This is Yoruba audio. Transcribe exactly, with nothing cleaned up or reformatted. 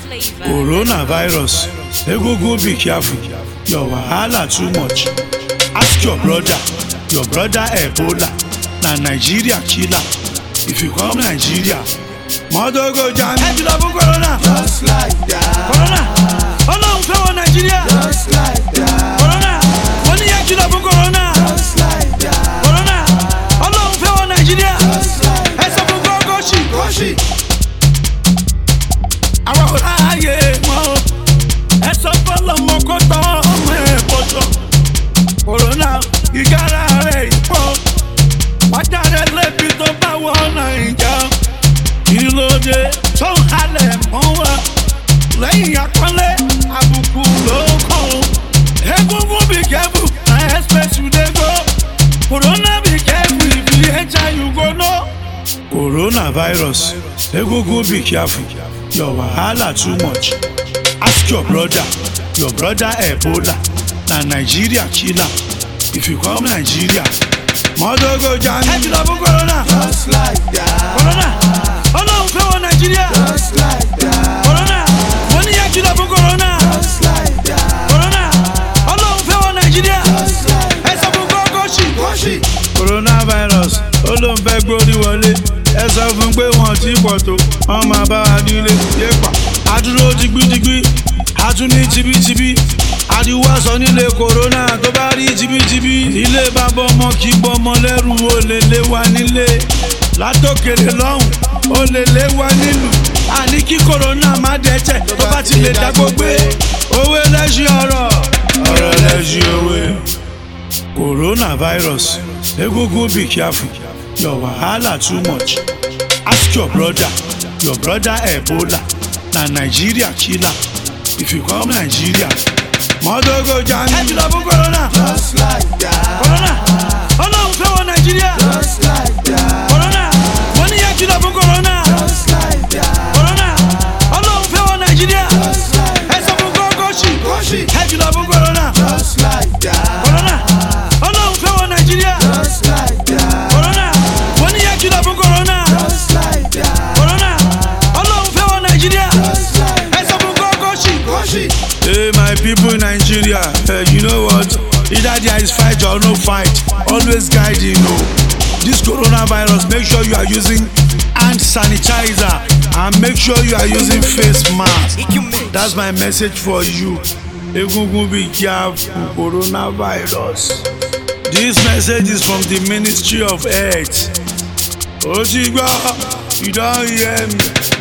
Coronavirus, Egungun be careful, your wahala too much. Ask your brother, your brother Ebola, na Nigeria killer. If you come Nigeria, mother go jam. Head to corona, just like that. Corona, Ọlọ́run fẹ́ wọ Nigeria, just like that. Corona, wọ́n ní yẹn kìlọ̀ fún corona, just like that. Corona, Ọlọ́run fẹ́ wọ Nigeria, just like that. ẹ sọ fún Kókóṣì, Kókóṣì. àwọn ọ̀rá ayé wọn o, ẹ sọ fọlọ́mọ kó tọ́ ọmọ ẹ̀ pọ̀jọ́. Corona, ìgára rẹ̀ ìpọ̀, wájà rẹ̀ lẹ́bi tó bá wọ Nàìjà. Kí ló dé tó ń halẹ̀ mọ́ wa? Lẹ́yìn àpọ́nlé àbùkù ló kàn ó. Egungun be careful, na express you dey go. Corona be careful, if you enter you go know. Coronavirus, Egungun be careful, your wahala too much. Ask your brother, your brother Ebola, na Nigeria killer. If you come Nigeria, mother go jam. Head to the corona, just like that. Corona, Ọlọ́run fẹ́ wọ Nigeria, just like that. Corona, wọ́n ní yẹn kìlọ̀ fún corona, just like that. Corona, Ọlọ́run fẹ́ wọ Nigeria, just like ẹ sọ fún Kókóṣì. Kókóṣì. Coronavirus, ó ló ń fẹ́ gbórí wọlé, ẹ sọ fún pé wọ́n ti pọ̀ tó, wọ́n máa bá wa nílé yépa. Adúró digbídigbí, a tún ní tibítibí, ariwo aṣọ nílé corona tó bá rí tibítibí. Ilé bàbá ọmọ kì í bọ́mọ lẹ́rù, ó lè lé wa nílé. Látòkèrè lọ́hùn, ó lè lé wa nílùú. Àní kí corona má dẹ́tẹ̀ tó bá ti lè dá gbogbo. Òwe lẹ́sìn ọ̀rọ̀, ọ̀rọ̀ lẹ́sìn òwe. Coronavirus, Egungun be careful, your wahala too much. Ask your brother, your brother Ebola, na Nigeria killer. If you come Nigeria, mother go jam. Head to the corona, just like that. Corona, Ọlọ́run fẹ́ wọ Nigeria, just like that. Corona, wọ́n ní yẹn kìlọ̀ fún corona, just like that. Corona, Ọlọ́run fẹ́ wọ Nigeria, just like ẹ sọ fún Kókóṣì. Kókóṣì. Head to the corona, just like that. Corona, Ọlọ́run fẹ́ wọ Nigeria, just like that. Corona, wọ́n ní yẹn kìlọ̀ fún corona, just like that. Corona, Ọlọ́run fẹ́ wọ Nigeria, just like ẹ sọ fún Kókóṣì. Kókóṣì. Hey, my people in Nigeria, uh, you know what? Either there is fight or no fight. Always guide, you know. This coronavirus, make sure you are using hand sanitizer and make sure you are using face mask. That's my message for you. Egungun be careful, coronavirus. This message is from the Ministry of Health. Otigba, you don't hear me.